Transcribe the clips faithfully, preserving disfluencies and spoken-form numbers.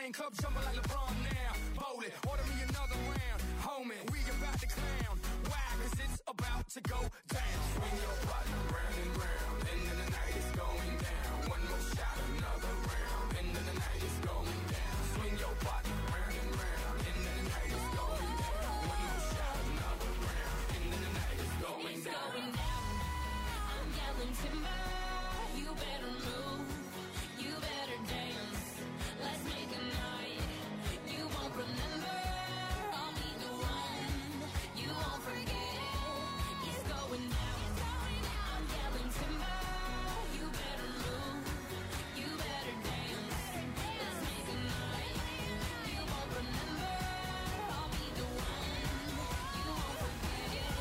champagne, club jumping like LeBron now. Bowl it, order me another round. Homie, we about to clown. Why? Cause it's about to go down. Swing your partner round and round. End of the night is going down. One more shot, another round. End of the night is going down. Swing your partner round and round. End of the night is going down. One more shot, another round. End of the night is going it's down. Going down. I'm yelling timber. You better move. You better dance. Let's make a night you won't remember. I'll be the one you won't forget. It's going down. I'm yelling timber. You better move. You better dance. Let's make a night you won't remember. I'll be the one you won't forget.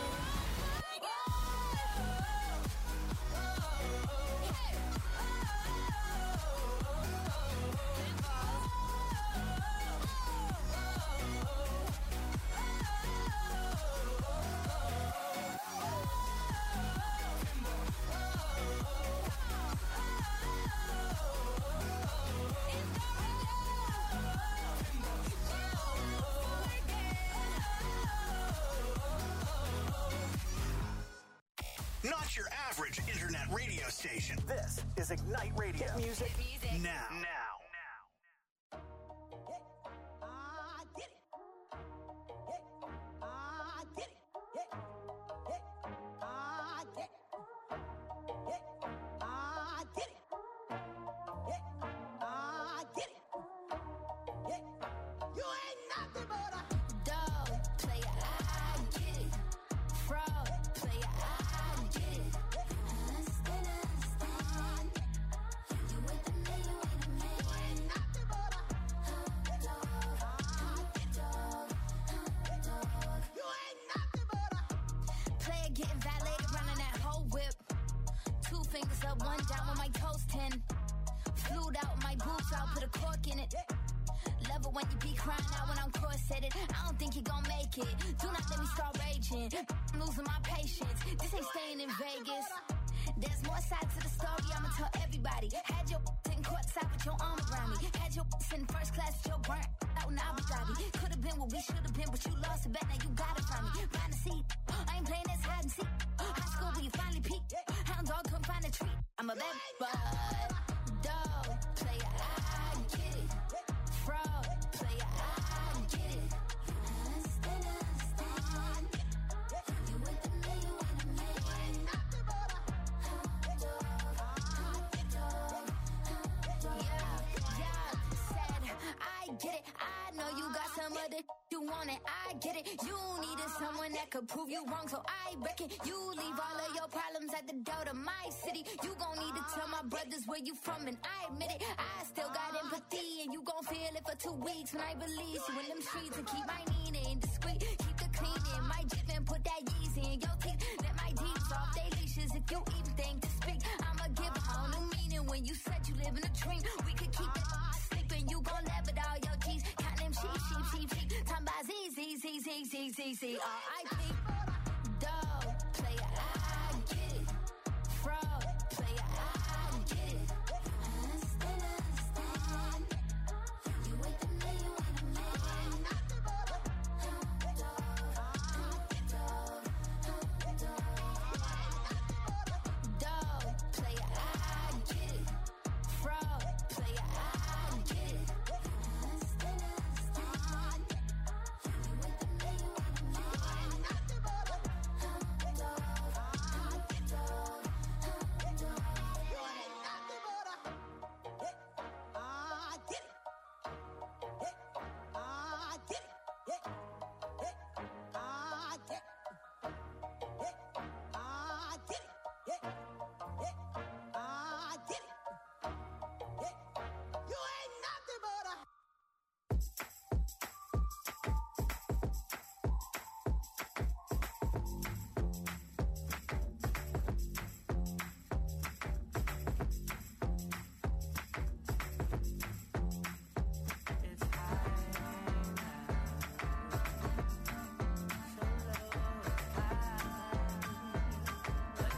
Not your average internet radio station. This is Ignite Radio. Hit music, music now. Now. Prove you wrong, so I reckon you leave all of your problems at the door to my city. You gon' need to tell my brothers where you from, and I admit it. I still got empathy, and you gon' feel it for two weeks when I release you in them streets and keep my meaning discreet. Keep the cleaning, my Jeep and put that Yeezy in your teeth. Let my deeds off they leashes if you even think to speak. I'ma give a whole new meaning when you said you live in a dream. We could keep it sleeping, you gon' laugh at all your G's. Count them sheep, sheep, sheep, sheep. Time by Z, Z, Z, Z, Z, Z, Z, R I P.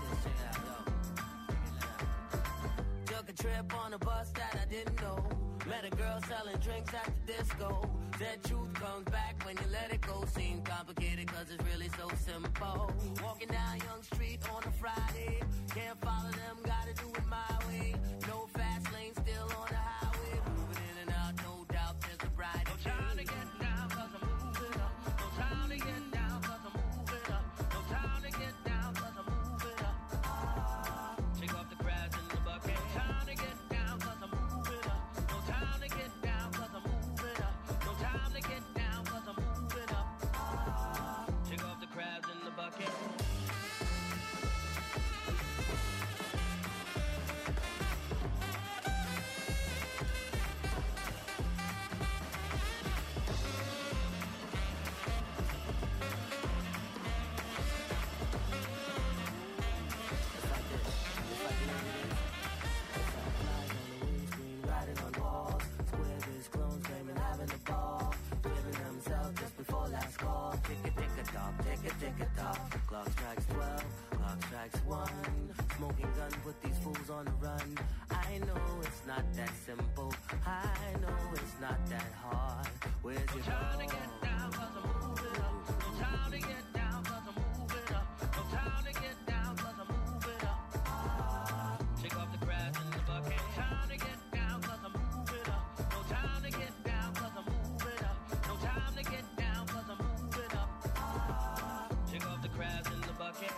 Trip on a bus that I didn't know. Met a girl selling drinks at the disco. That truth comes back when you let it go. Seems complicated cause it's really so simple. Walking down Young Street on a Friday. Can't follow them, gotta do it my way. No fast lane, still on the highway. Moving in and out, no doubt there's a bright. No time to get down cause I'm moving up. No time to get down cause I'm moving up. No time to get down cause I'm moving up. Ah, shake off the crabs in the bucket. No time to get down cause I'm moving up. No time to get down cause I'm moving up. No time to get down cause I'm moving up. Ah, shake off the crabs in the bucket. Clock strikes twelve, clock strikes one. Smoking gun, put these fools on the run. I know it's not that simple. I know it's not that hard. Where's your time to get down cause I'm moving up. No time to get down cause I'm moving up. No time to get down cause I'm moving up. Ah, shake off the crabs in the bucket. No time to get down cause I'm moving up. No time to get down cause I'm moving up. No time to get down cause I'm moving up. Ah, shake off the crabs in the bucket.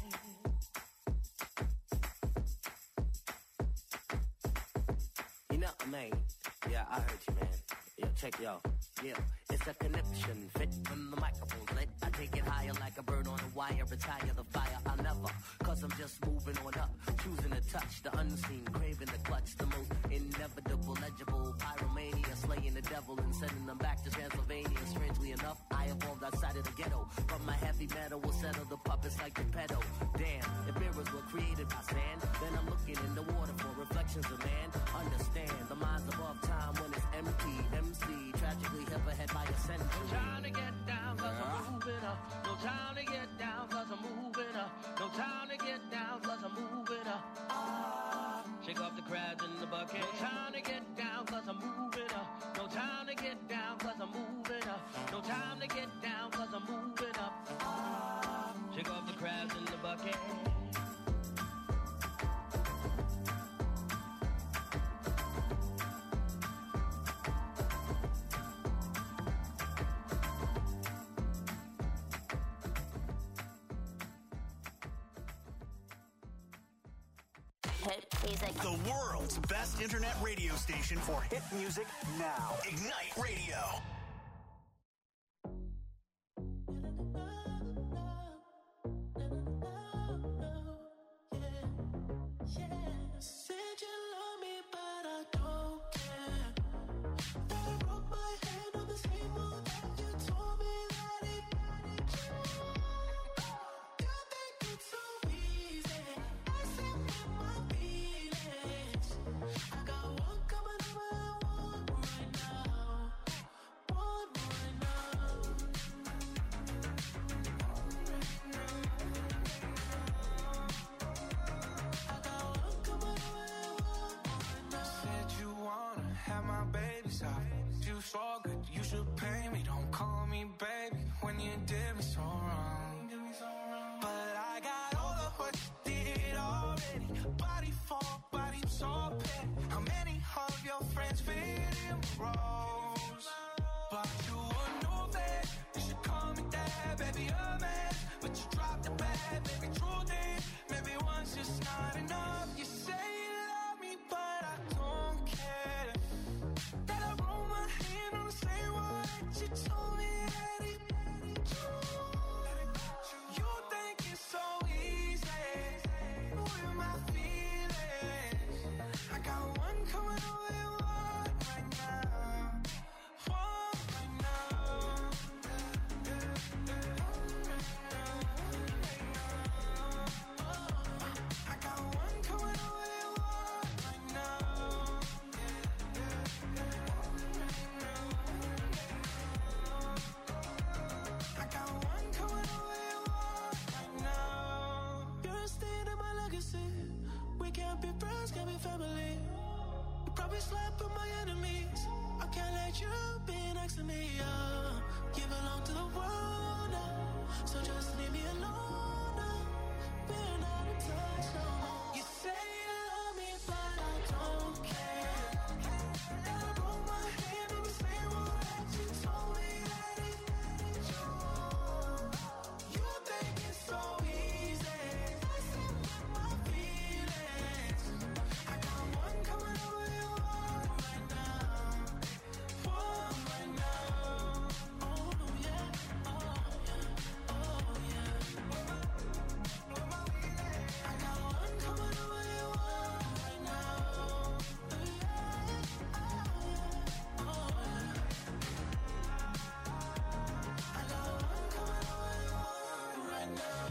You know, man. Yeah, I heard you, man. Yeah, check yo. Yeah, it's a connection. Fit when the microphone's lit. I take it higher like a bird on a wire. Retire the fire. I'll never. Cause I'm just moving on up. Choosing to touch the unseen. Craving the clutch. The most inevitable, legible. Pyromania. Slaying the devil and sending them back to Transylvania. Strangely enough, I evolved outside of the ghetto. From my heavy metal will settle the puppets like the pedo. Damn, if mirrors were created by sand, then I'm looking in the water for reflections of man. Understand, the mind's above time when it's empty. M C, tragically hip ahead by a century. No time to get down cause yeah. I'm moving up. No time to get down cause I'm moving up. No time to get down cause I'm moving up. Ah, shake off the crabs in the bucket. No time to get down cause I'm moving up. No time to get down cause I'm moving up. No time to get down cause I'm moving up. Ah, shake off the crabs in the bucket. The world's best internet radio station for hit music now. Ignite Radio. probably slept with my enemies. I can't let you be next to me, uh. You belong to the world now, so just leave me alone now. We're not in touch no more. You say you love me, but I don't care. And I broke my hand in the same one that you told me that it ended you. You think it's so easy, messing with my feelings. I got one coming over your heart right now. One right now. Oh yeah, oh yeah, oh yeah. I got one coming over your heart right now. Yeah, oh yeah. I got one coming over your heart right now.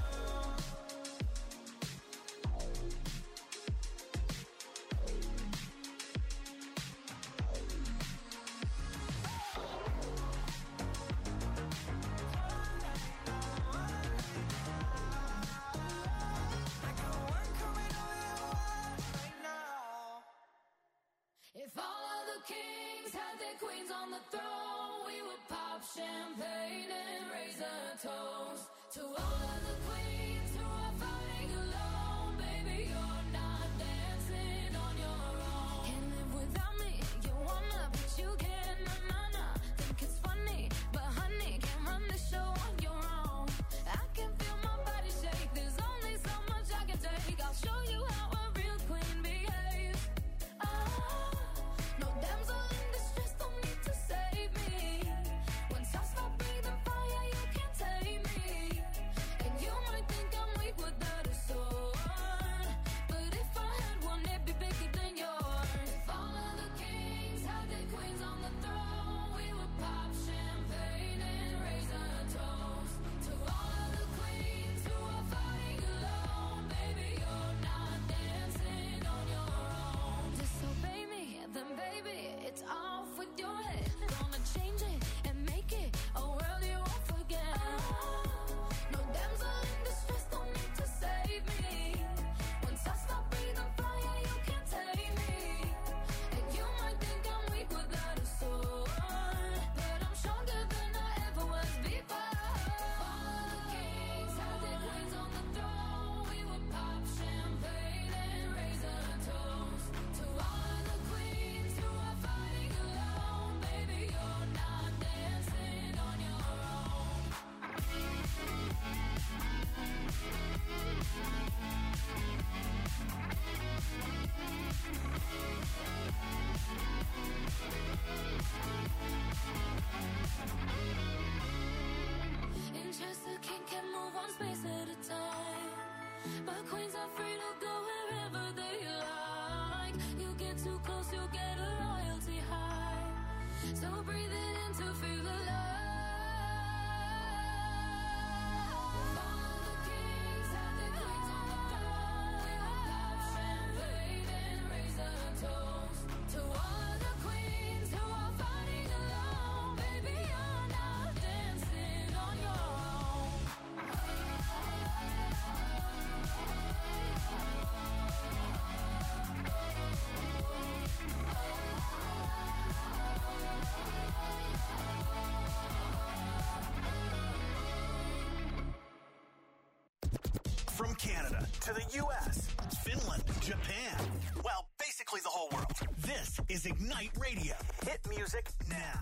If all of the kings had their queens on the throne, we would pop champagne and raise a toast to all of the queens who are fighting alone. Baby, you're not dancing on your own. Can't live without me, you wanna, but you can't. Na na na, think it's funny, but honey, can't run the show on your own. I can feel my body shake. There's only so much I can take. I'll show you how a real queen behaves. Ah, no damsel in distress, don't need to save me. Once I stop breathing fire, you can't tame me. And you might think I'm weak without a sword, but if I had one, it'd be bigger than yours. If all of the kings had their queens on the throne, we would pop champagne and raise a toast to all of the queens who are fighting alone. Baby, you're not dancing on your own. Disobey me, then baby, it's off with your head. Gonna change it and make it a world you won't forget. No damsel in distress, don't need to save me. Once I stop breathing fire, you can't tame me. And you might think I'm weak without a sword, but I'm stronger than I ever was before. All of the kings had their queens on the throne. We would pop champagne and raise a toast to all of the queens who are fighting alone. Baby, you're not dancing on your own. In Chester, king can move one space at a time, but queens are free to go wherever they like. You get too close, you'll get a royalty high. So breathe it in to feel alive. All of the kings had their queens on the throne. We would pop champagne and raise a toast to all of the queens who are fighting alone. Baby, you're not dancing on your own. From Canada to the U S, Finland, Japan, well, basically the whole world. This is Ignite Radio. Hit music now.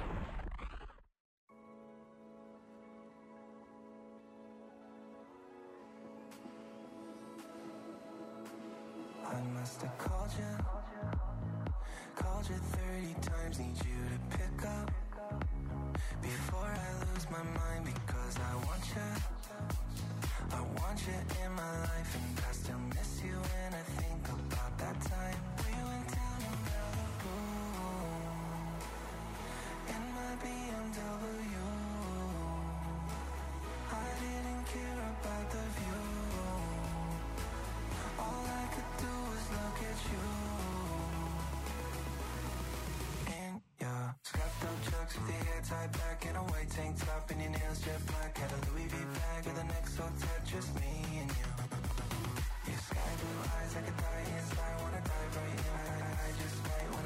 I must have called you, called you thirty times, need you to pick up before I lose my mind, because I want you, I want you in my life, and I still miss you when I think about that time we went down in Malibu in my B M W. I didn't care about the view, all I could do was look at you. In your scuffed up chucks with your hair tied back and a white tank top and your nails jet black, had a Louis V bag with an X O tat, just me and you. Your sky blue eyes like a dying star, wanna dive right in. I, I just might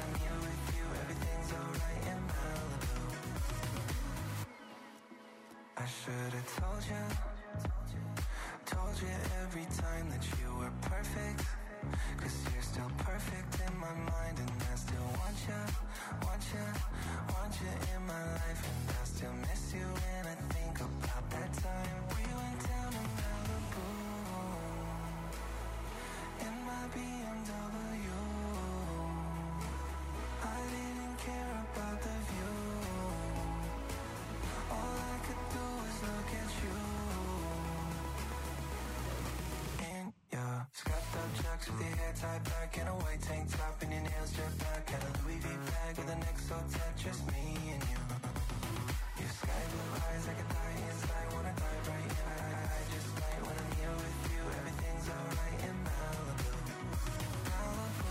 told you, told you every time that you were perfect. Cause you're still perfect in my mind, and I still want you, want you, want you in my life. And I still miss you when I think about that time we went down to Malibu in my B M W. I didn't care about the view. All I could do was look at you. In your scuffed up chucks with your hair tied back and a white tank top and your nails stripped back. Had a Louis V bag with an X O Tetris, me and you. Your sky blue eyes, I could die inside, wanna dive right in. I, I, I just might when I'm here with you. Everything's alright in Malibu. Malibu.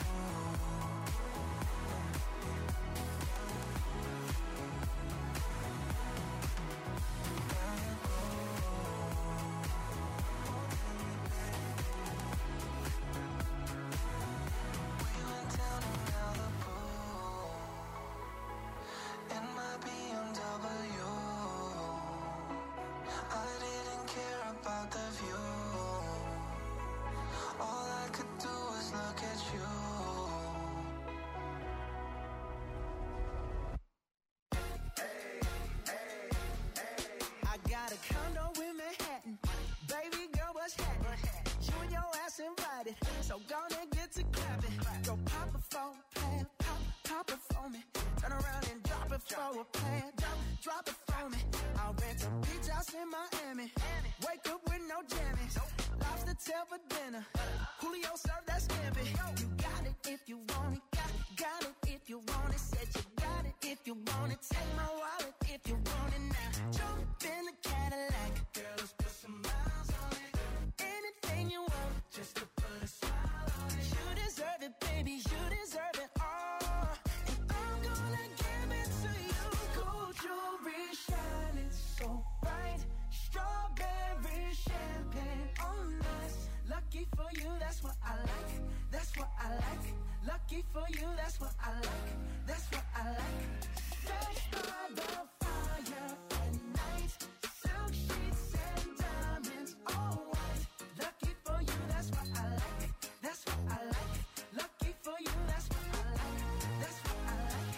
So gonna get to clapping. Go pop a phone, plan, pop, pop it for me. Turn around and drop it for a plan. Drop, drop it for me. I'll rent a beach house in Miami. Wake up with no jammies. Lobster tail for dinner. Julio served that scampi. You got it if you want it. Got, got it if you want it. Said you got it if you want it. Take my wallet if you want it now. Jump in the Cadillac. Girl, let's put some miles on it. Anything you want, just to put a smile on it. You deserve it, baby, you deserve it all. And I'm gonna give it to you. Gold jewelry shining so bright. Strawberry champagne on us. Lucky for you, that's what I like. That's what I like. Lucky for you, that's what I like. That's what I like. Fresh by the fire at night. Silk sheets and diamonds, all white. Lucky for you, that's what I like. That's what I like. Lucky for you, that's what I like. That's what I like.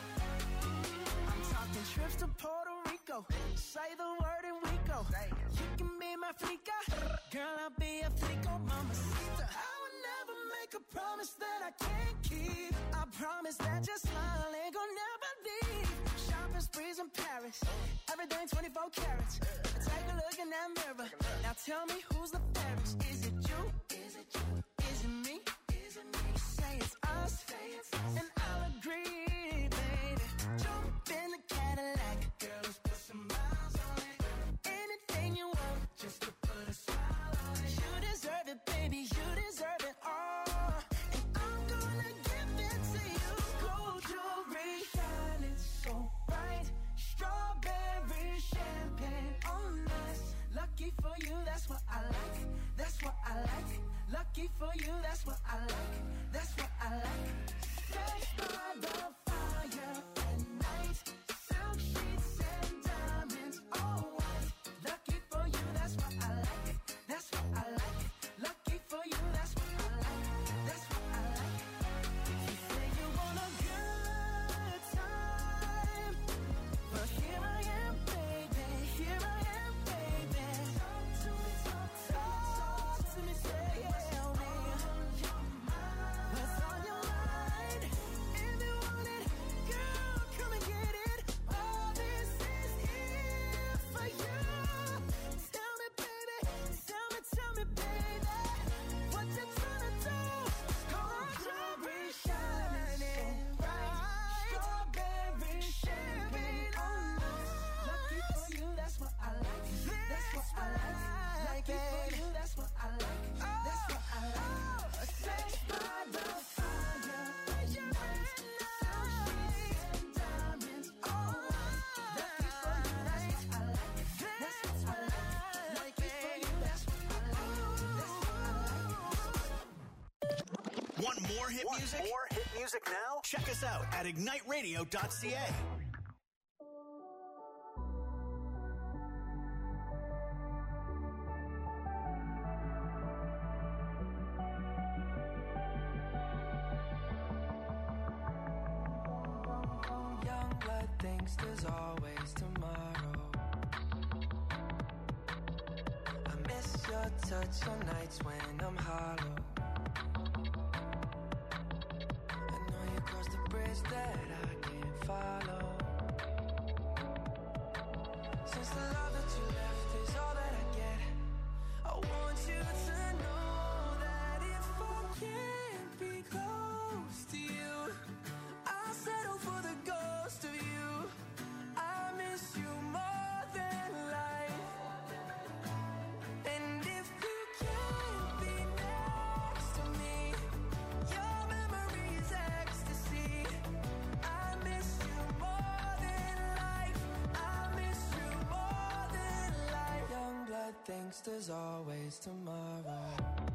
I'm talking trips to Puerto Rico. Say the word and we go. You can be my flica. Girl, I'll be a flico, mamacita. I would never make a promise that I can't keep. I promise that your smile ain't gonna never leave. Shopping sprees in Paris. Everything twenty-four carats. Take a look in that mirror. Now tell me who's the fairest. Is it you? Is it you? Is it me? Is it me? Say it's us. Say it's us. And I'll agree, baby. Jump in the Cadillac. Girl, let's put some miles on it. Anything you want, just to put a smile on it. You deserve it, baby. You deserve it all. And I'm gonna give it to you. Gold jewelry shining so bright. Strawberry champagne on us. Lucky for you, that's what I like. That's what I like. Lucky for you, that's what I like. That's what I like. Fresh by the fire at night. Silk sheets and diamonds, all white. Lucky for you, that's what I like. That's what I like. Lucky for you, that's what I like. That's what I like. You say you want a good time, but here I am, baby. Here I am, baby. Talk to me, talk, talk to me, tell me what's on your mind. If you want it, girl, come and get it. All this is here for you. Tell me, baby, tell me, tell me, baby, what you tryna do? Gold jewelry shining bright. Strawberry champagne on us. Lucky for you, that's what I like. That's what I like. Lucky for you, that's what I like. That's what I like. Sex by the fire at night. Silk sheets and diamonds, all white. Lucky for you, that's what I like. That's what I like. Lucky for you, that's what I like. That's what I like. Want more hit music? More hit music now? Check us out at ignite radio dot c a. thinks there's always tomorrow. I miss your touch on nights when I'm hollow. I know you crossed the bridge that I can't follow. Since the love that you left is all that I get, I want you to know that if I can't be close to you, I'll settle for the ghost of you. I miss you more than life. And if you can't be next to me, your memory is ecstasy. I miss you more than life. I miss you more than life. Young blood thinks there's always tomorrow.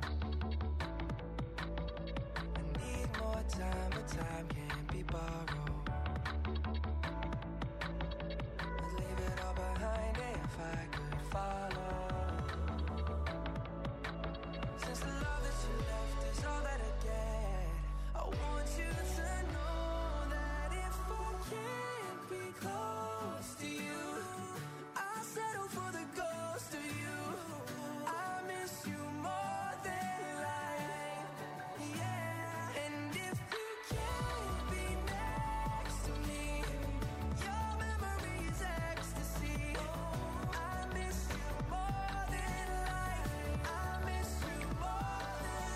I need more time, but time can't be borrowed. I'd leave it all behind if I could follow. Since the love that you left is all that I get, I want you to know that if I can't be close to you, I'll settle for the ghost of you. I miss you more than life, yeah. And if you can't be next to me, your memory is ecstasy. I miss you more than life. I miss you more than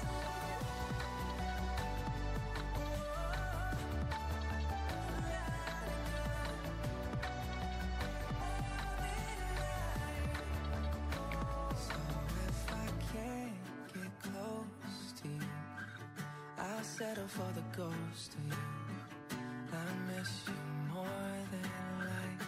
So if I can't get close to you, I'll settle for the ghost of you. I miss you more than life.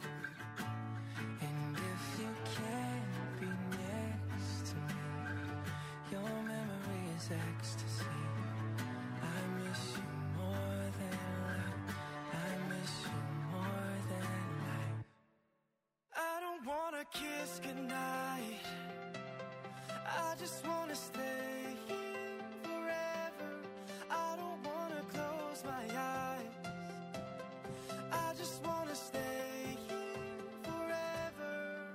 And if you can't be next to me, your memory is ecstasy. I miss you more than life. I miss you more than life. I don't wanna kiss goodnight. I just wanna stay here forever. I don't wanna close my eyes. I just wanna stay here forever.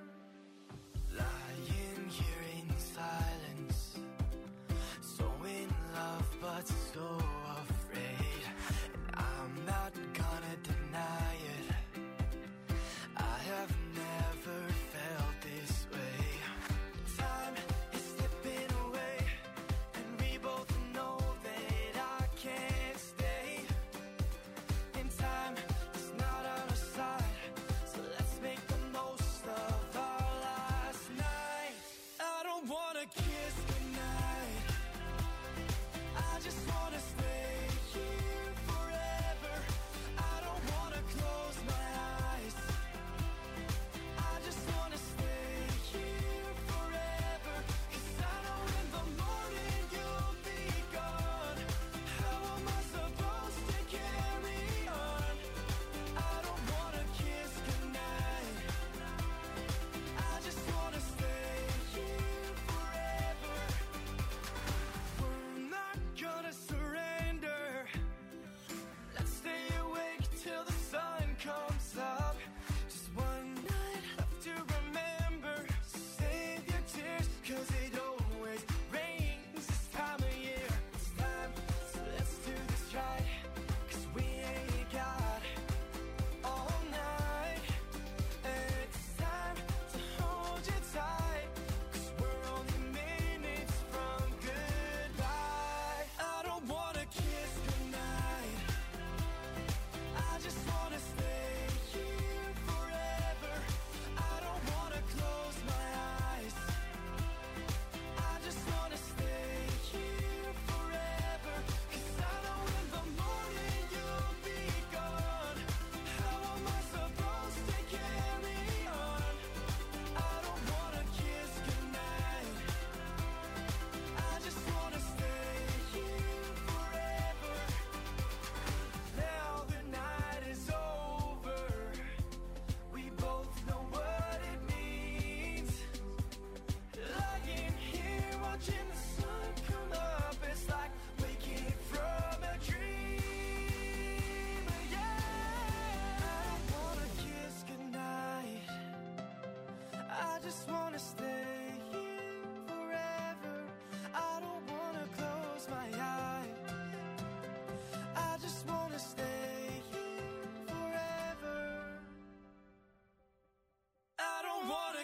Lying here in silence, so in love but so afraid. And I'm not gonna deny it, I have never felt this way. Time is slipping away, and we both know that I can't stay. And time is not on our side, so let's make the most of our last night. I don't wanna kiss goodnight, I just wanna stay here forever. I don't wanna close my eyes, I just wanna stay here forever. 'Cause I know in the morning you'll be gone. How am I supposed to carry on? I don't wanna kiss goodnight, I just wanna stay here forever.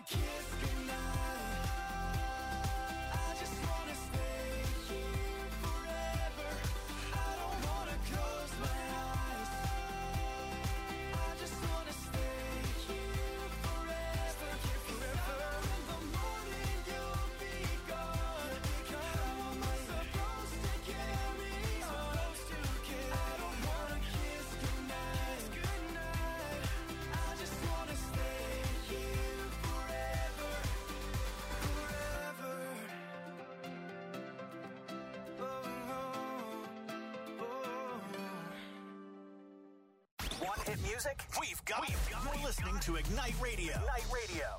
kiss goodnight. I just wanna stay here forever. I don't wanna close my eyes. I just wanna stay here forever. Forever. In the morning you'll be gone. How am I supposed to carry on? I don't wanna kiss goodnight. Goodnight. I just wanna stay here forever. Forever. Oh, oh, oh. Want hit music? We've got it. You're listening to Ignite Radio. Ignite Radio.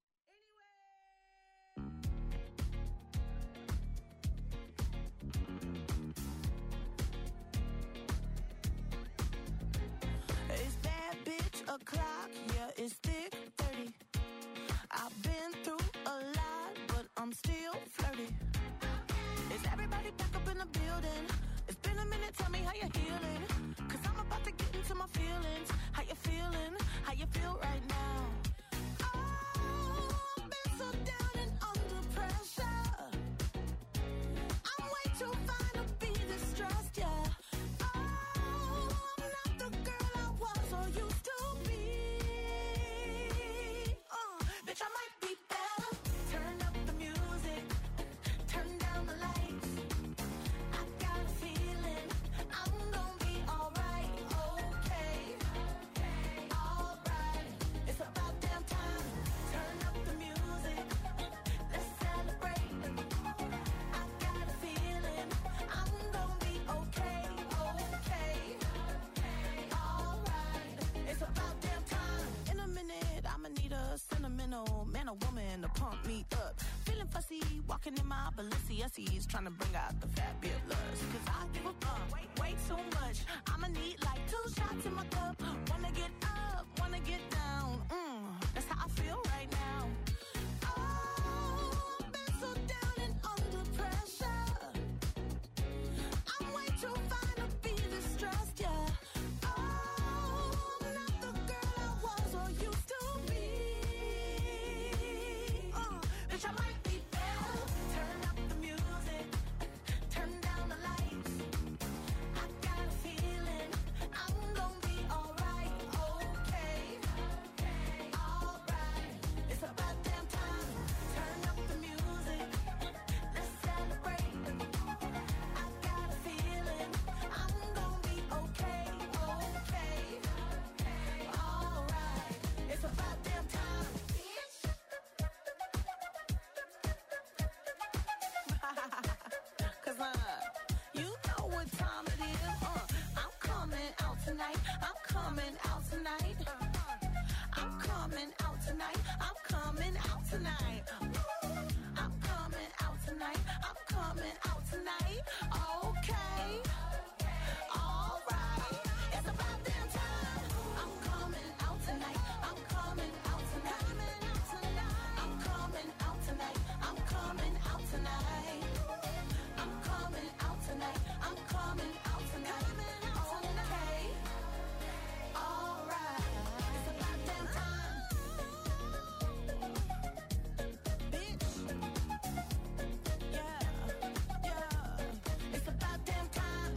It's bad bitch o'clock, yeah, it's thick thirty. I've been through a lot, but I'm still flirty. Is everybody back up in the building? It's been a minute, tell me how you're healing. Cause I'm about to get into my feelings. How you feeling? How you feel right now? Oh, I've been so down and under pressure. I'm way too fine to be distressed, yeah. Oh, I'm not the girl I was or used to be. Uh, bitch, I might be better. Turn up the music, turn down the lights. I got a feeling I'm gonna be alright, okay, alright. It's about damn time. Turn up the music, let's celebrate. I got a feeling I'm gonna be okay, okay, alright. It's about damn time. In a minute, I'ma need a sentimental man or woman to pump me up. Feeling fussy, walking in my Balenciennes, trying to bring out the fat bit lust. Cause I give a fuck, way, way too much. I'ma need like two shots in my cup. Wanna get up, wanna get down. Mm, that's how I feel right now. Oh, I've been so down and under pressure. I'm way too fine to be distressed, yeah. Oh, I'm not the girl I was or used to be. Uh, bitch, I might be better. Turn up the music, turn down the lights. I got a feeling I'm gonna be alright, okay, alright. It's about damn time. Turn up the music, let's celebrate. I got a feeling I'm gonna be okay, okay, alright. It's about damn time. Cause uh, you know what time it is. Uh, I'm coming out tonight. I'm coming out tonight. I'm coming out tonight. I'm coming out tonight. I'm coming out tonight. I'm coming out tonight. Okay. Alright. It's about damn time. I'm coming out tonight. I'm coming out tonight. I'm coming out tonight. I'm coming out tonight. I'm coming out tonight. I'm coming out tonight. Okay. Alright. It's about damn time. Bitch. Yeah. Yeah. It's about damn time.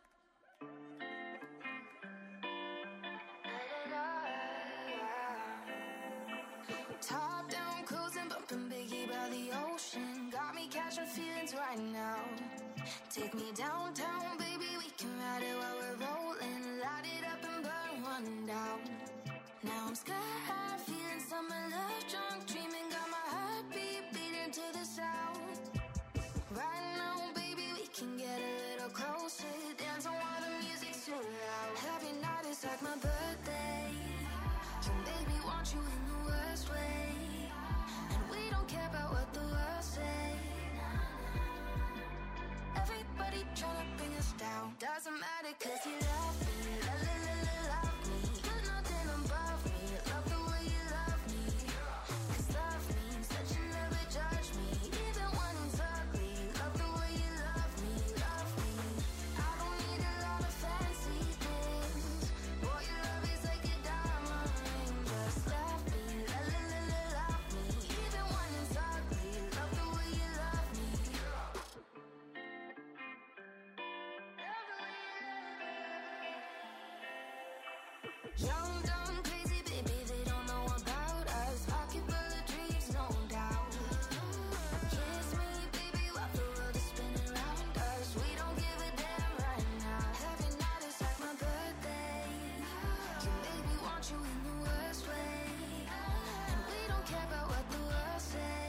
Top down, cruising, bumping Biggie by the ocean. Got me catching feelings right now. Take me downtown, baby, we can ride it while we're rolling. Light it up and burn one down. Now I'm sky high, feeling summer love, drunk, dreaming, got my heartbeat beating to the sound. Right now, baby, we can get a little closer. Dance on while the music's too loud. Every night is like my birthday. You make me want you in the worst way. And we don't care about what the world say. Everybody tryna bring us down. Doesn't matter cause you love me. La la la la love me. You're nothing above me. Love the way you love me. Cause love means that you never judge me. Even Young, dumb, crazy, baby, they don't know about us. Pocket full of dreams, no doubt. Kiss me, baby, while the world is spinning around us. We don't give a damn right now. Every night is like my birthday. You make me want you in the worst way. And we don't care about what the world say.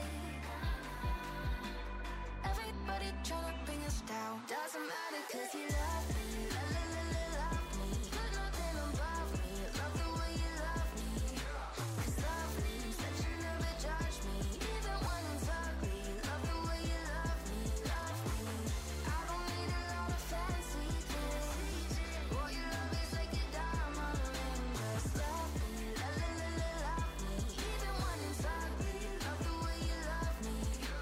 Everybody tryna bring us down. Doesn't matter 'cause you love me. La, la, la, la, love me. Put nothing above me. Love the way you love me. 'Cause love means that you never judge me. Even when it's ugly. Love the way you love me. Love me. I don't need a lot of fancy things. Boy, your love is like a diamond ring. Just love me. La, la, la, la, love me. Even when it's ugly. Love the way you love me.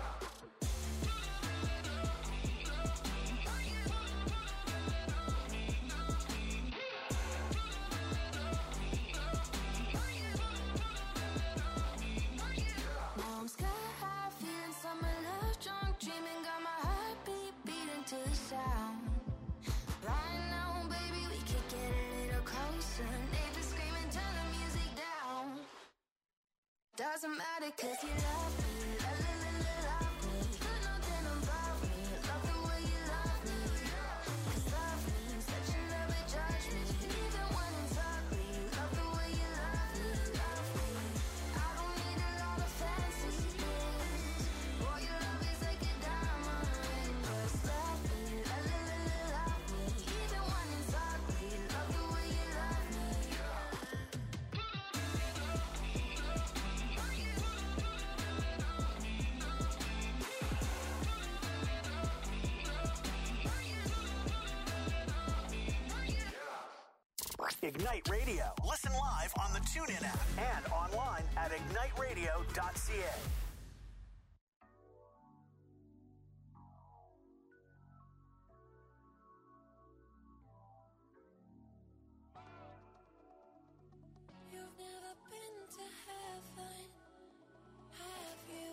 Now I'm sky high, feeling summer love, drunk, dreaming, got my heartbeat beating to the sound. Right now, baby, we could get a little closer. Neighbors screaming, turn the music down. Doesn't matter 'cause you love me. La, la, la, la, love me. Put nothing above me. Love the way you love me. 'Cause love means that you never judge me. Even when it's ugly. Love the way you love me. Love me. I don't need a lot of fancy things. Boy, your love is like a diamond ring. Just love me. La, la, la, la, love me. Even when it's ugly. Love the way you love me. Ignite Radio. Listen live on the TuneIn app and online at ignite radio dot c a. You've never been to heaven, have you?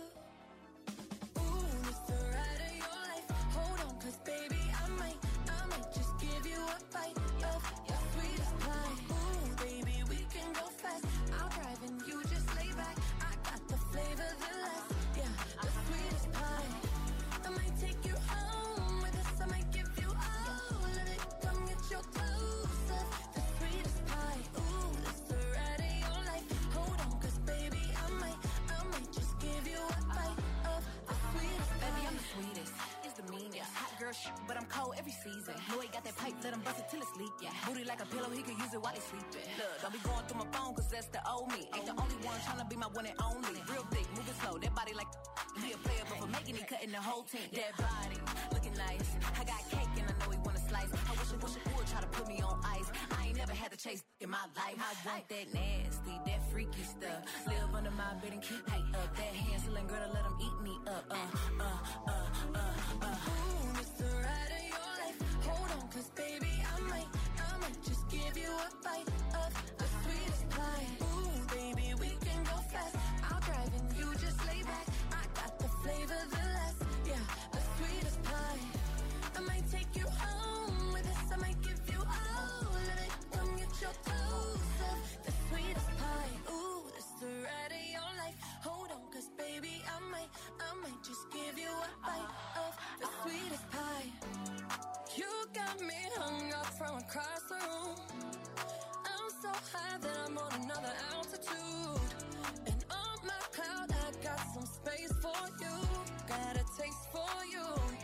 Ooh, it's the ride of your life. Hold on, 'cause baby, I might, I might just give you a bite of your sweetest pie. Ooh, baby, we can go fast. I'll drive and you just lay back. I got the flavor, the last, yeah, the sweetest pie. I might take you home with us. I might give you all of it. Come get your dose of the sweetest pie. Ooh, it's the ride of your life. Hold on, 'cause baby, I might, I might just give you a bite of the sweetest pie. Baby, I'm the sweetest. It's the meanest. Hot girl shit, but I'm cold every season. Know he got that pipe, let him bust it till it's leak. Yeah. Booty like a pillow, he could use it while he sleeping. Look, don't be going through my phone, 'cause that's the old me. Ain't the only one tryna be my one and only. Real thick, moving slow, that body like he a player, but for making it, cutting the whole team. That body, looking nice. I got cake and I know he wanna slice. I wish I wish I would try to put me on ice. I ain't never had to chase in my life. I want that nasty, that freaky stuff. Live under my bed and keep me up. That Hansel girl to let him eat me up. Uh, uh, uh, uh, uh. Ooh, it's the ride of your life. Hold on, 'cause baby, I might, I might just give you a bite of the sweetest pie. Ooh, baby, we can go fast. I'll drive and you just lay back. I got the flavor, the last, yeah, the sweetest pie. I might take you home with us. I might give you all of it. Come get your dose of the sweetest pie. Ooh, it's the ride of your life. Hold on, 'cause baby, I might, I might just give you a bite of the sweetest pie. You got me hung up from across the room. I'm so high that I'm on another altitude. And on my cloud, I got some space for you. Got a taste for you.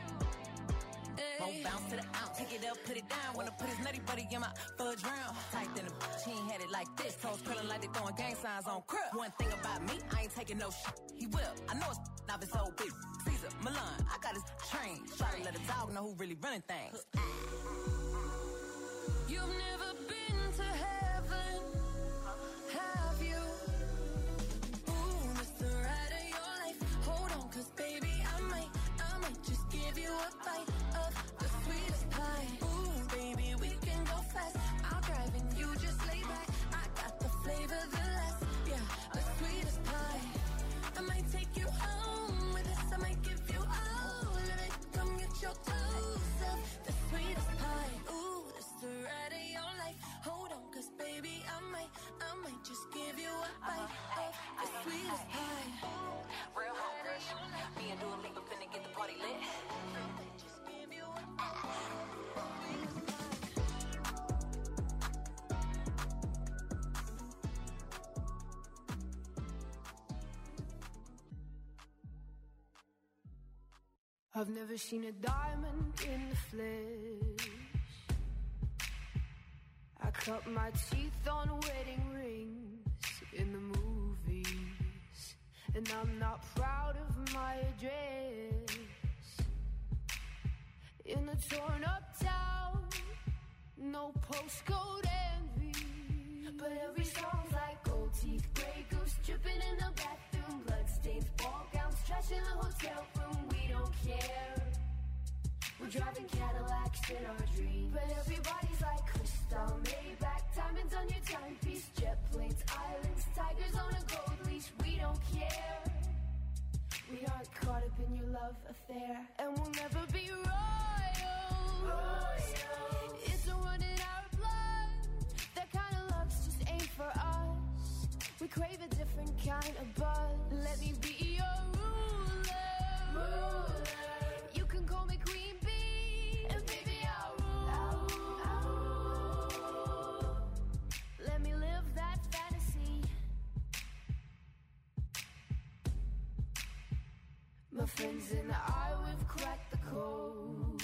Won't bounce to the ounce, take it up, put it down. Wanna put his nutty buddy in my fudge round. Tight than a bitch, he ain't had it like this. Toes curling like they throwing gang signs on crib. One thing about me, I ain't taking no shit. He will, I know it's not his whole big. Caesar, Milan, I got his train. Try to let a dog know who really running things. You've never been to heaven, have you? Ooh, it's the ride of your life. Hold on, 'cause baby, I might, I might just give you a bite of the sweetest pie. Ooh, baby, we can go fast. I'll drive and you just lay back. I got the flavor, the last, yeah, the sweetest pie. I might take you home with us. I might give you all of it. Come get your dose of the sweetest pie. Ooh, it's the ride of your life. Hold on, 'cause baby, I might. I've never seen a diamond in the flesh. I cut my teeth on wedding rings in the movies, and I'm not proud of my address. In a torn up town, no postcode envy, but every song's like gold teeth, grey goose dripping in the bathroom, bloodstains, ball gowns, trash in the hotel room. We don't care. We're driving Cadillacs in our dreams, but everybody's like crystal, Maybach, diamonds on your timepiece, jet planes, islands, tigers on a gold leash. We don't care. We aren't caught up in your love affair, and we'll never be royal. royal. It's a run in our blood. That kind of love's just ain't for us. We crave a different kind of buzz. Let me be your ruler. ruler. You can call me Queen Bee, and baby I'll rule. I'll rule. Let me live that fantasy. My friends and I, we've cracked the code.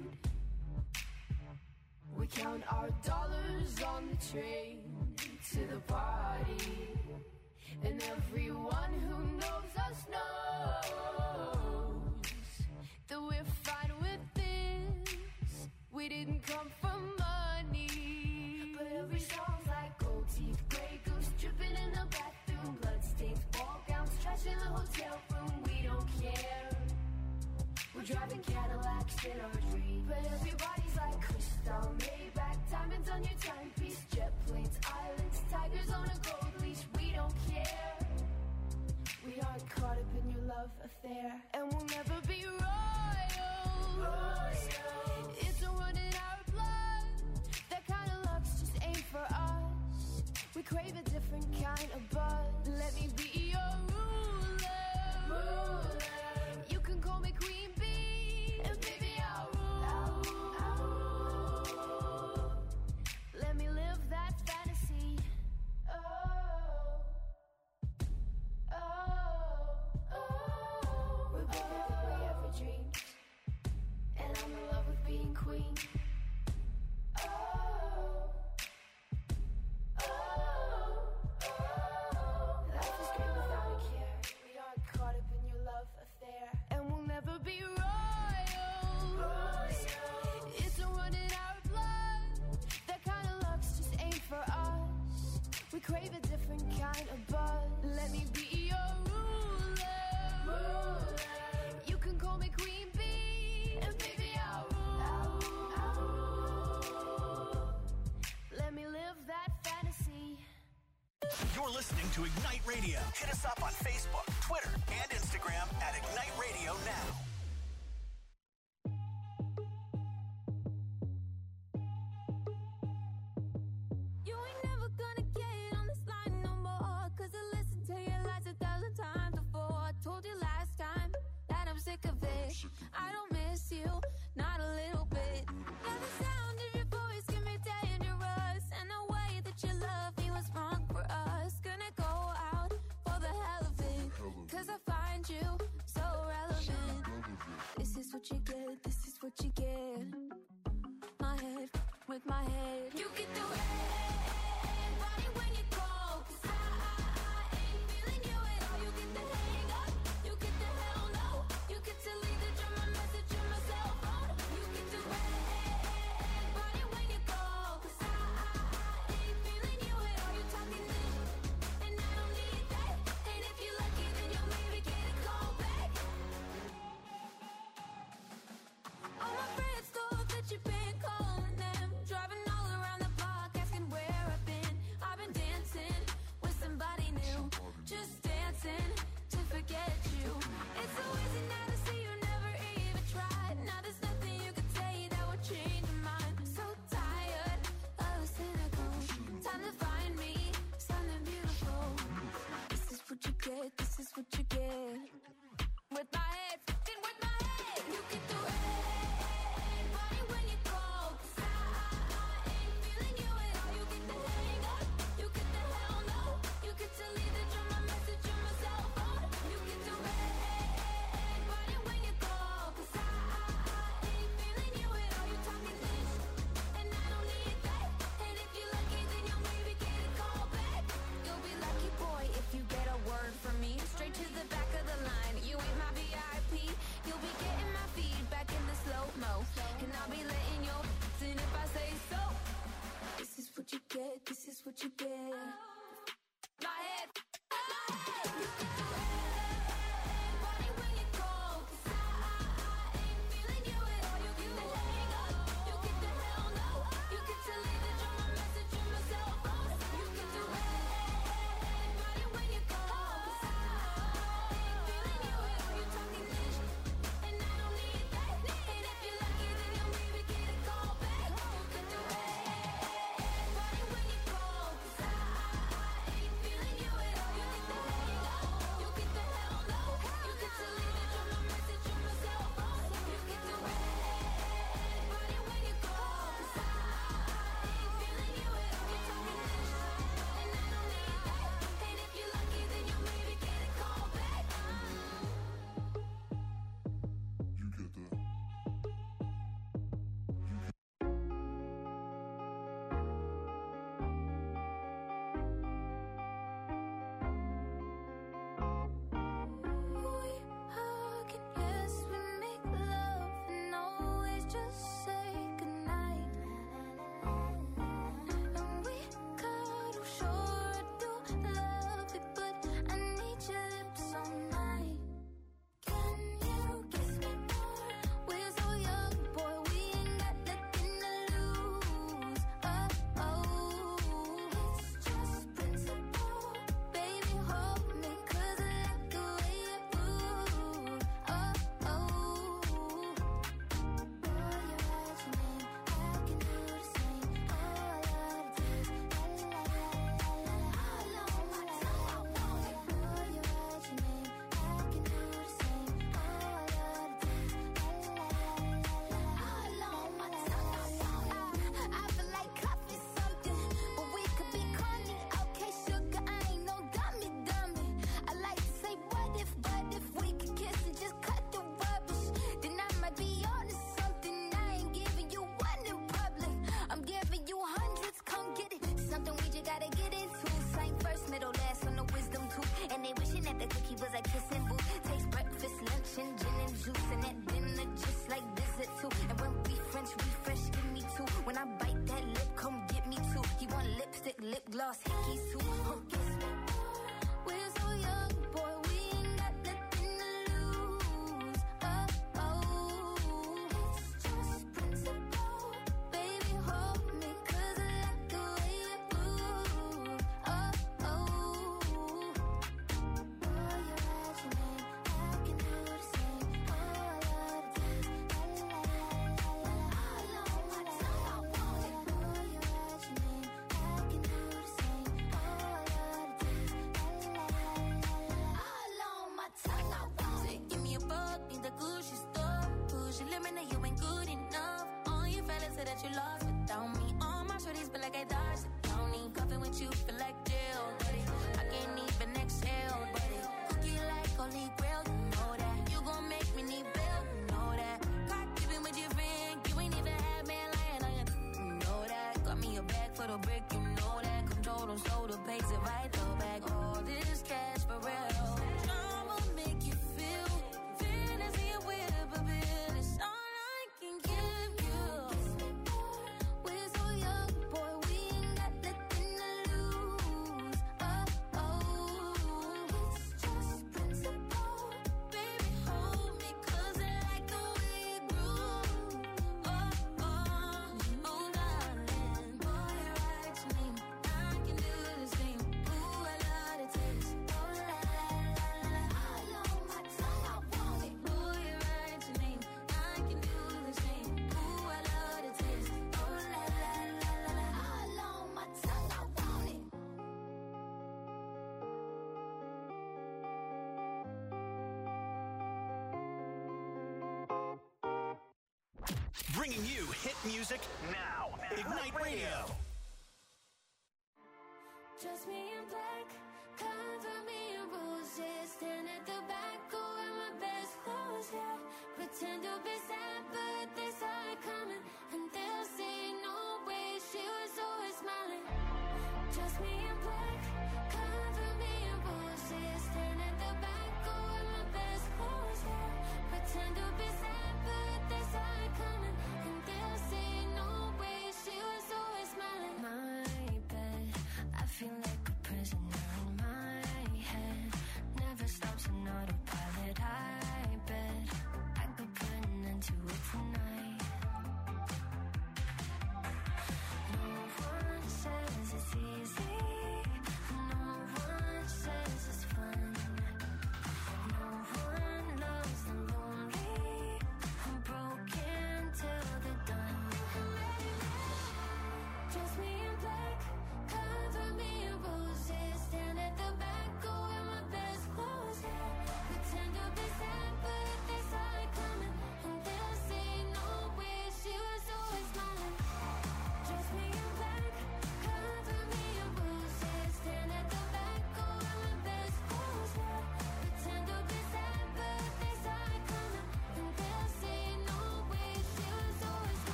We count our dollars on the train to the party, and everyone who knows us knows that we're fine with this. We didn't come for money, but every song's like gold teeth, grey goose dripping in the bathroom, bloodstains, ball gowns, trash in the hotel room. We don't care. We're driving Cadillacs in our dreams, but everybody's like crystal, Maybach, diamonds on your timepiece, jet planes, islands, tigers on a gold leash. We don't care. We aren't caught up in your love affair, and we'll never be royal. royal. It's a run in our blood. That kind of luck's just ain't for us. We crave a different kind of buzz. Let me be your ruler. ruler. You can call me Queen Bee, and baby I'll rule. I'll rule. Let me live that fantasy. Oh, oh, oh. We're bigger than we ever dreamed, and I'm in love with being queen. Oh, oh, oh. Life is great without a care. We aren't caught up in your love affair, and we'll never be royal. royal. It's a run in our blood. That kind of luck's just ain't for us. We crave a different kind of buzz. Let me be your ruler. ruler. You can call me Queen Bee, and baby I'll rule. I'll rule. Let me live that fantasy. You're listening to Ignite Radio. Hit us up on Facebook, Twitter, and Instagram at Ignite Radio Now. You ain't never gonna get on this line no more, 'cause I listened to your lies a thousand times before. I told you last time that I'm sick of it. I don't miss you, not a little bit. Yeah, the sound of your voice can be dangerous, and the way that you love me was wrong for us. Gonna go out for the hell of it, 'cause I find you so relevant. This is what you get, this is what you get. My head with my head. You get the red body when you call, 'cause I, I, I ain't feeling you at all. You get the hang up, you get the hell no. You get to leave the drama message in my cell phone. You get the red body when you call, 'cause I, I, I ain't feeling you at all. You talking this, and I don't need that. And if you're lucky, then you'll maybe get a call back. All my friends thought that you've been calling them, driving all around the block, asking where I've been. I've been dancing with somebody new, just dancing to forget you. It's so easy now to see you never even tried. Now there's nothing you can say that would change your mind. So tired of the cynical. Time to find me something beautiful. This is what you get, this is what you get. With my head, fucking with my head. You get the red body when you call. what you get, this is what you get. My head, you get the red body when you go. 'Cause I, I, I ain't feeling you at all. You get the hang up, you get the hell no. You get to leave the drama message on my cell phone. You get the red body when you go. 'Cause I, I ain't feeling you at all. You talking this, and I don't need that. And if you're lucky, then you'll maybe get a call back. You get the red body when you go. 'Cause I, I ain't feeling you at all. You get the hang up, you get the hell no. You get to leave the drama message on my cell phone. You get the red body when you go. 'Cause I, I ain't feeling you at all. You talking this, and I don't need that. And if you're lucky, then you'll maybe get a call back. We hug and yes, we make love and always just say goodnight. And we cuddle, sure I do love it, but I need your lips all night. Can you kiss me more? We're so young, boy, we ain't got nothing to lose. Oh, oh, it's just principle. Baby, hold me, 'cause I like the way you move. Oh, oh, boy, you write your name, I can do the same. Oh, I love the taste, la la la la la la. All on my tongue, I want it. Boy, you write your name, I can do the same. Oh, I love the taste, la la la la la. All on my tongue, I want it. I feel like coffee something, but we could be corny. Okay, sugar, I ain't no dummy, dummy. I like to say what if, but if we could kiss and just cut the rubbish, then I might be on to something. I ain't giving you one in public, I'm giving you hundreds. Come get it, something we just gotta get into. Same first, middle, last on the wisdom tooth. And they wishing that the cookie was a kissing booth. Taste breakfast, lunch, and gin and juice, and at dinner just like visit too. And when we French refresh, give me two. When I bite that lip, come get me two. He want lipstick, lip gloss, hickeys too. Huh, kiss me more. We're so young, boy, we ain't got nothing to lose. Oh, oh, it's just principle. Baby, hold me, 'cause I like the way you move. Oh, oh, boy, you write your name, I can do the same. Oh, I love the taste, la la la la la la. All on my tongue, I want it. Boy, you write your name, I can do the same. Oh, I love the taste, la la la la la. All on my tongue, I want it. Give me a buck in the Gucci store. Push your limit, now you ain't good enough. All your fellas say that you lost without me. All my shorties feel like I dodged the county. Cuffing with you feel like jail, buddy. I can't even exhale, buddy. Cookie like holy grail, you know that. You gon' make me need bail, you know that. Caught dipping with your friend, you ain't even had man lying on you, you know that. Got me a bag for the brick, you know that. Control them, so the pays it right, throw back all this cash for real. Drama make you feel fantasy with a bill. It's all I can give you. Kiss me more. We're so young, boy, we ain't got nothing to lose. Oh, oh, it's just principle. Baby, hold me, 'cause I like the way you groove. Oh, oh, oh, darling. Boy, you write your name, I can do the same. Ooh, I love the taste. Oh, la la la la la. All on my tongue, I want it. Boy, you write your name, I can do the same. Ooh, I love the taste. Oh, la la la la la. All on my tongue, I want it. Bringing you hit music now. Ignite Radio. Dress me in black, cover me in roses. Stand at the back, go wear my best clothes, yeah. Pretend to be sad, but they saw it coming. And they'll say, no way, she was always smiling. Dress me in black, cover me in roses. Stand at the back, go wear my best clothes, yeah. Pretend to be sad, but they saw it coming. And they'll say, no way, she was always smiling. My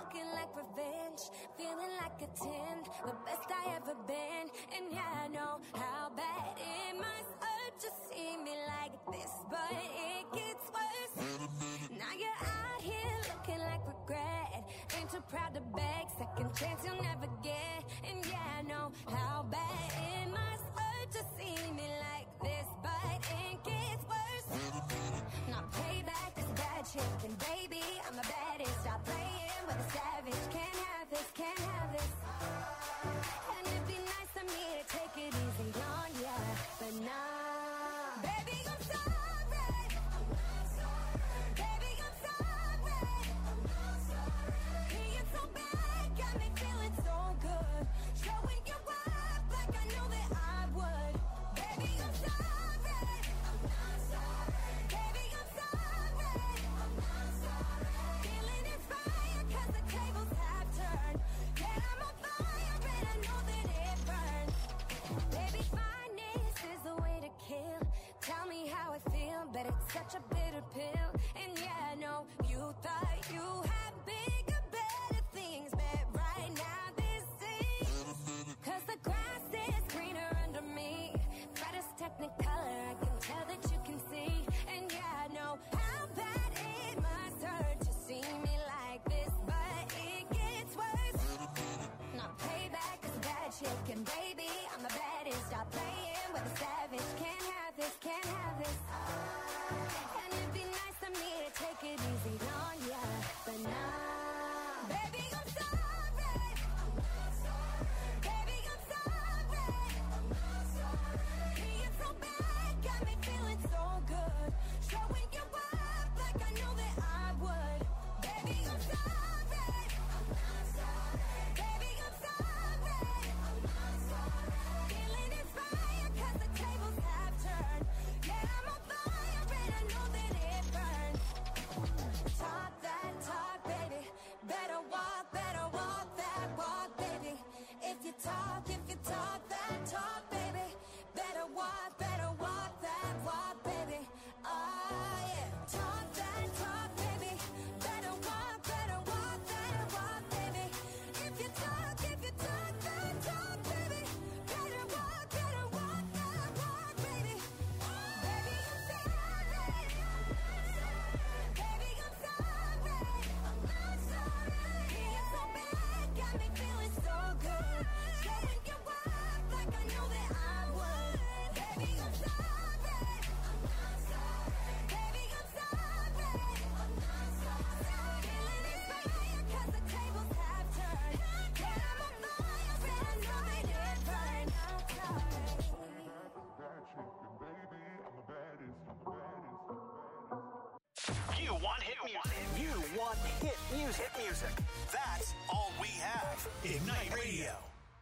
looking like revenge, feeling like a ten, the best I ever been. And yeah, I know how bad it must hurt to see me like this, but it gets worse. Now you're out here looking like regret, ain't too proud to beg, second chance you'll never get. And yeah, I know how bad it must hurt to see me like this, but it gets worse. Now payback is a bad chick, and baby, I'm the baddest. Stop playing with a savage, can't have this, can't have this. And it'd be nice of me to take it easy on ya, but nah. Baby, I'm sorry. Baby, I'm sorry. Being so bad got me feeling so good. Showing you up like I knew that I would. Baby, I'm sorry. Baby, I'm sorry. Feeling inspired 'cause the tables have turned. Yeah, I'm on fire and I know that it burns. Baby, fineness is the way to kill. Tell me how I feel, but it's such a bitter pill. And yeah, I know you thought you had bigger, better things, but right now this is. 'Cause the grass is greener under me. Brightest technicolor, I can tell that you can see. And yeah, I know how bad it must hurt to see me like this, but it gets worse. Not payback is a bad chick, and baby, I'm the baddest. Stop playing with a savage, can't have this, can't have this. And it'd be nice of me to take it easy on ya, but nah. Baby, I'm sorry. Baby, I'm sorry. Being so bad got me feeling so good. Showing you up like I knew that I would. Baby, I'm sorry. Baby, I'm sorry. Feeling inspired 'cause the tables have turned. Yeah, I'm on fire and I know that it burns. Talk that talk, baby. Better walk, better walk that walk, baby. If you talk, if you talk that talk, baby. Better walk, better walk that walk, baby. Oh yeah. Talk that talk, baby. Better walk, better walk that walk, baby. If you talk, if you talk that talk, baby. Better walk, better walk that walk, baby. Baby, I'm sorry. Baby, I'm sorry. Being so bad got me feeling so good. Showing you up like I knew that I would. Baby, I'm sorry. Baby, I'm sorry. Feeling inspired 'cause the tables have turned. Yeah, I'm on fire and I know that it burns. I'm sorry. You want hit music. You want hit music. Hit music. That's all we have. Ignite Radio.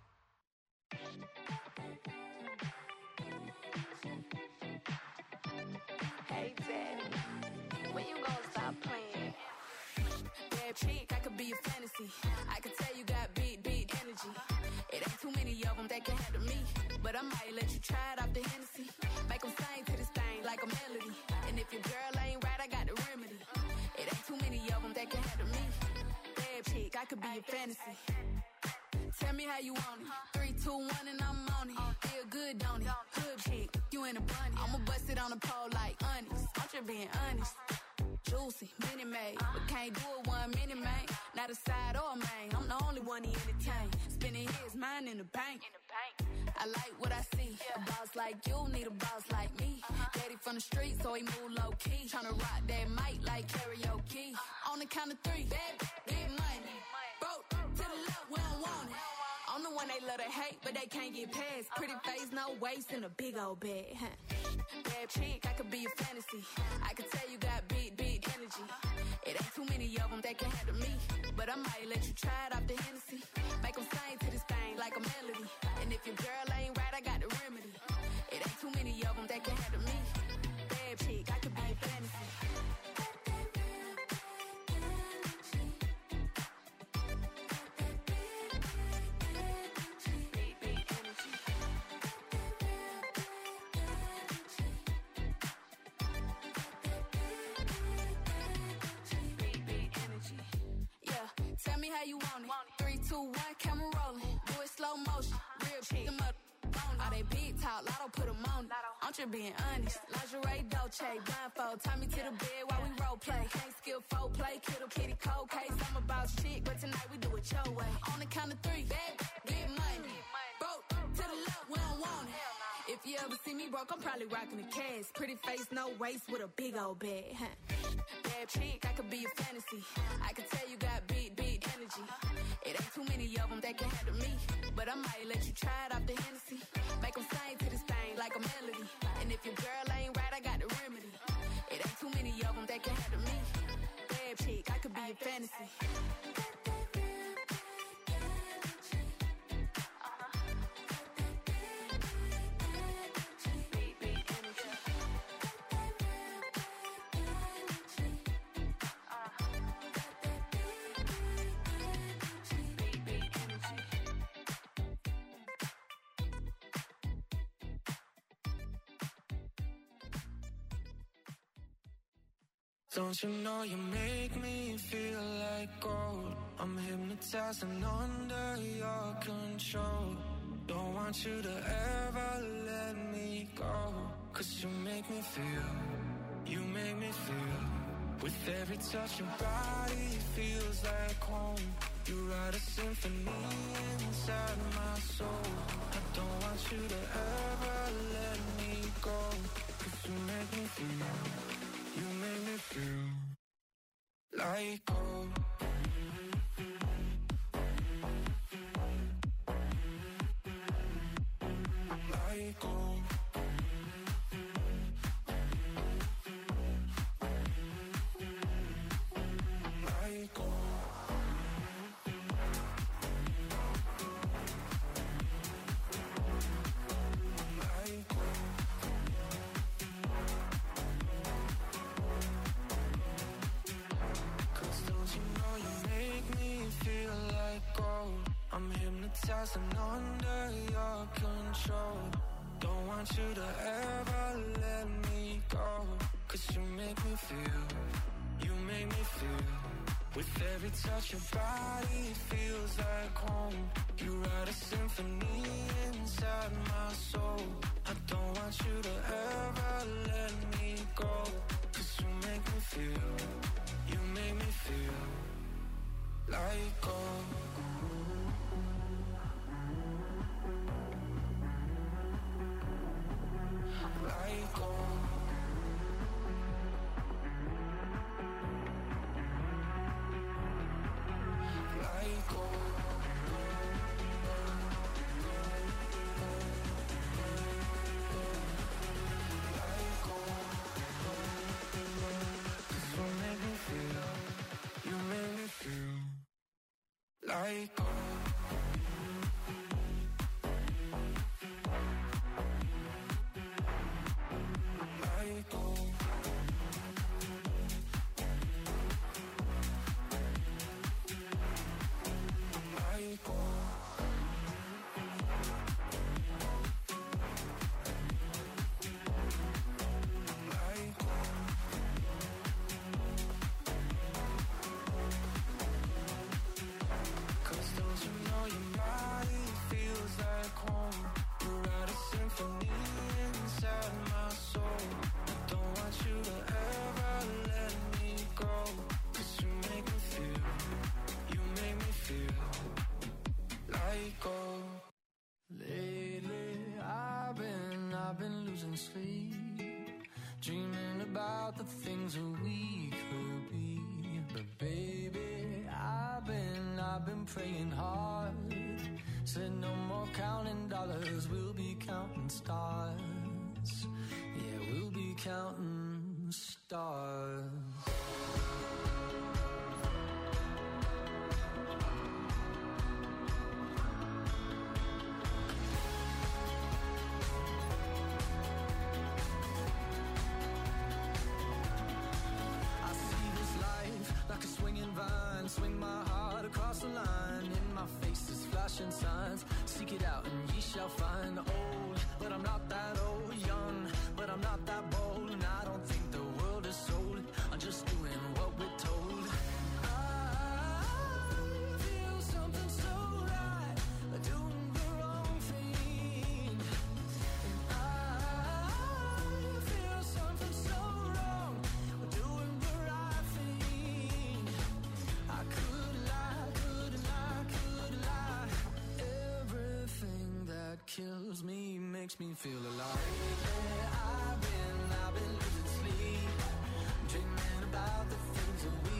Hey, Daddy, when you gonna stop playing? Bad chick, I could be a fantasy. I could tell you got big, big energy. It ain't too many of them that can handle me. But I might let you try it off the Hennessy. Make them sing to this thing like a melody. And if your girl ain't right, I got the remedy. It ain't too many of them that can handle me. Bad chick, I could be a fantasy. Tell me how you want it. Three, two, one, and I'm on it. Feel good, don't it? Hood chick, you in a bunny. I'ma bust it on the pole like honest. I'm just being honest. Juicy, mini made, but can't do it one minute, man. Not a side or a main. I'm the only one he entertain. Spending his mind in the bank. I like what I see. A boss like you need a boss like me. Daddy from the street, so he move low key. Tryna rock that mic like karaoke. On the count of three, bad, big money. Broke to the left, we don't want it. I'm the one they love to hate, but they can't get past. Pretty face, no waist, and a big old bag. Huh. Bad chick, I could be a fantasy. I could tell you got big, big energy. It ain't too many of them that can handle me. But I might let you try it off the Hennessy. Make them sing to this thing like a melody. And if your girl ain't right, I got the remedy. It ain't too many of them that can handle me. Bad chick, I could be a fantasy. me how you want it. Three, two, one, camera rolling. Do it slow motion. Real shit. Them up. All they big talk, Lotto put them on it. I'm just being honest. Lingerie, Dolce, blindfold. Tie me to the bed while we role play. Can't skill folk play, kiddo, kitty, cold case. I'm about shit, but tonight we do it your way. On the count of three, bad, get money. Broke to the left, we don't want it. If you ever see me broke, I'm probably rocking a cast. Pretty face, no waist, with a big old bag. Huh. Bad chick, I could be a fantasy. I can tell you got big, big energy. It ain't too many of them that can handle me. But I might let you try it off the Hennessy. Make them sing to this thing like a melody. And if your girl ain't right, I got the remedy. It ain't too many of them that can handle me. Bad chick, I could be a fantasy. Don't you know you make me feel like gold? I'm hypnotized and under your control. Don't want you to ever let me go. Cause you make me feel, you make me feel. With every touch your body feels like home. You write a symphony inside my soul. I don't want you to ever let me go. Cause you make me feel, you make me feel like gold. Like gold. Like gold. I'm hypnotized and under your control. Don't want you to ever let me go. Cause you make me feel, you make me feel. With every touch your body feels like home. You write a symphony inside my soul. I don't want you to ever let me go. Cause you make me feel, you make me feel like gold. Like gold. Like gold. Like gold. Cause you make me feel, you make me feel like gold. The things that we could be, but baby, I've been, I've been praying hard. Said no more counting dollars, we'll be counting stars. Yeah, we'll be counting stars. Swing my heart across the line. In my face is flashing signs. Seek it out and ye shall find. Old, but I'm not that old. Young, but I'm not that bold. And I don't think the world is sold. I'm just doing what we're told. I've makes me feel alive. Lately I've been, I've been losing sleep, dreaming about the things that we